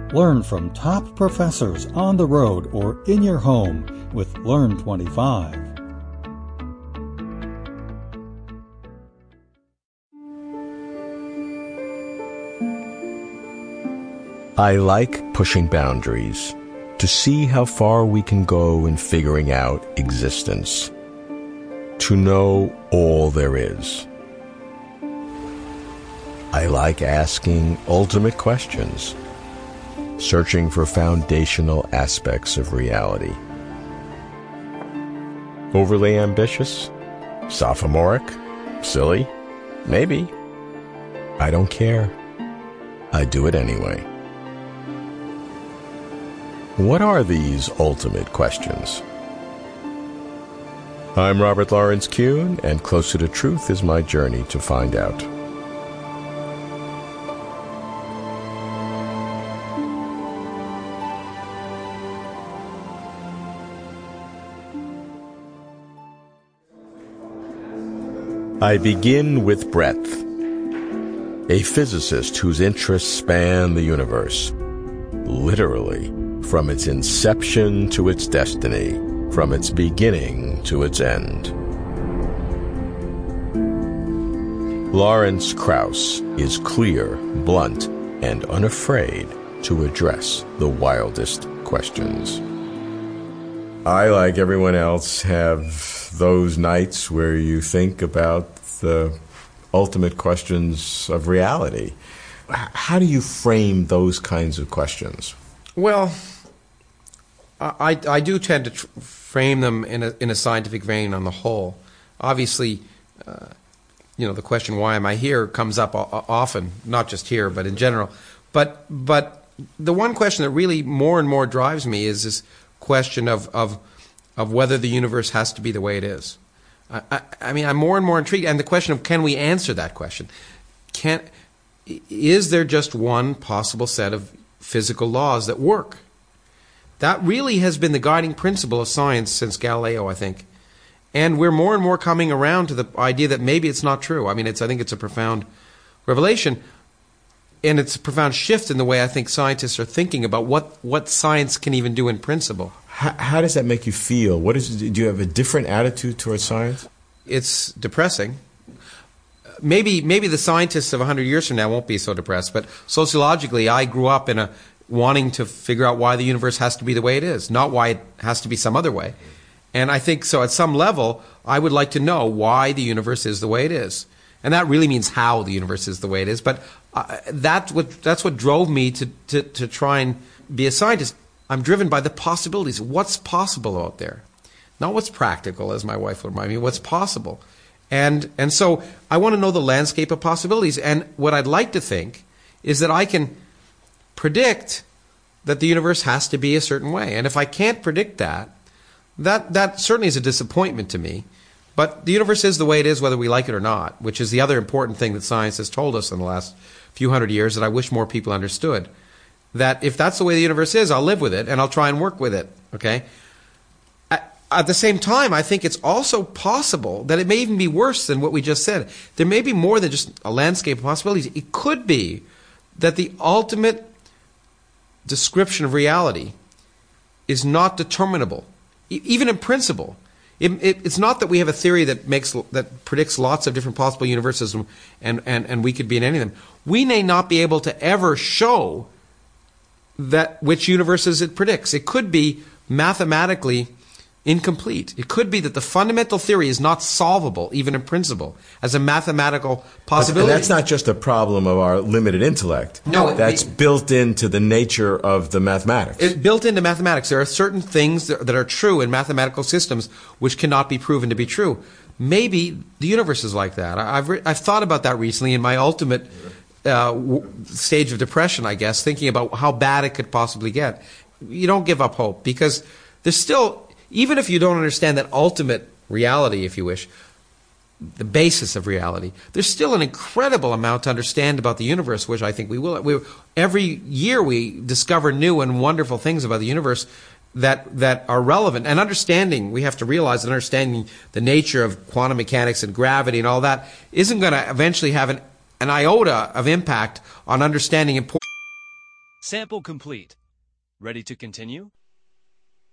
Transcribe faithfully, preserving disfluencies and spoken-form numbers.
Learn from top professors on the road or in your home with Learn twenty-five. I like pushing boundaries to see how far we can go in figuring out existence, to know all there is. I like asking ultimate questions, searching for foundational aspects of reality. Overly ambitious? Sophomoric? Silly? Maybe. I don't care. I do it anyway. What are these ultimate questions? I'm Robert Lawrence Kuhn, and Closer to Truth is my journey to find out. I begin with breadth. A physicist whose interests span the universe, literally, from its inception to its destiny, from its beginning to its end. Lawrence Krauss is clear, blunt, and unafraid to address the wildest questions. I, like everyone else, have those nights where you think about the ultimate questions of reality. How do you frame those kinds of questions? Well, I, I do tend to tr- frame them in a, in a scientific vein on the whole. Obviously, uh, you know, the question, why am I here, comes up o- often, not just here, but in general. But but the one question that really more and more drives me is this question of of, of whether the universe has to be the way it is. I, I, I mean, I'm more and more intrigued. And the question of, can we answer that question? Can, is there just one possible set of physical laws that work? That really has been the guiding principle of science since Galileo, I think. And we're more and more coming around to the idea that maybe it's not true. I mean, it's I think it's a profound revelation. And it's a profound shift in the way I think scientists are thinking about what, what science can even do in principle. How, how does that make you feel? What is? Do you have a different attitude towards science? It's depressing. Maybe maybe the scientists of one hundred years from now won't be so depressed, but sociologically I grew up in a wanting to figure out why the universe has to be the way it is, not why it has to be some other way. And I think so at some level I would like to know why the universe is the way it is. And that really means how the universe is the way it is. But uh, that's what that's what drove me to, to, to try and be a scientist. I'm driven by the possibilities. What's possible out there? Not what's practical, as my wife would remind me, what's possible. And and so I want to know the landscape of possibilities. And what I'd like to think is that I can predict that the universe has to be a certain way. And if I can't predict that, that, that certainly is a disappointment to me. But the universe is the way it is whether we like it or not, which is the other important thing that science has told us in the last few hundred years that I wish more people understood. That if that's the way the universe is, I'll live with it and I'll try and work with it. Okay? At, at the same time, I think it's also possible that it may even be worse than what we just said. There may be more than just a landscape of possibilities. It could be that the ultimate description of reality is not determinable, e- even in principle. It, it, it's not that we have a theory that makes that predicts lots of different possible universes and, and, and we could be in any of them. We may not be able to ever show that which universes it predicts. It could be mathematically incomplete. It could be that the fundamental theory is not solvable, even in principle, as a mathematical possibility. But that's not just a problem of our limited intellect. No, that's it, built into the nature of the mathematics. It's built into mathematics. There are certain things that, that are true in mathematical systems which cannot be proven to be true. Maybe the universe is like that. I've re- I've thought about that recently in my ultimate uh, w- stage of depression, I guess, thinking about how bad it could possibly get. You don't give up hope because there's still, even if you don't understand that ultimate reality, if you wish, the basis of reality, there's still an incredible amount to understand about the universe, which I think we will. We, every year we discover new and wonderful things about the universe that that are relevant. And understanding, we have to realize that understanding the nature of quantum mechanics and gravity and all that isn't going to eventually have an, an iota of impact on understanding important. Sample complete. Ready to continue?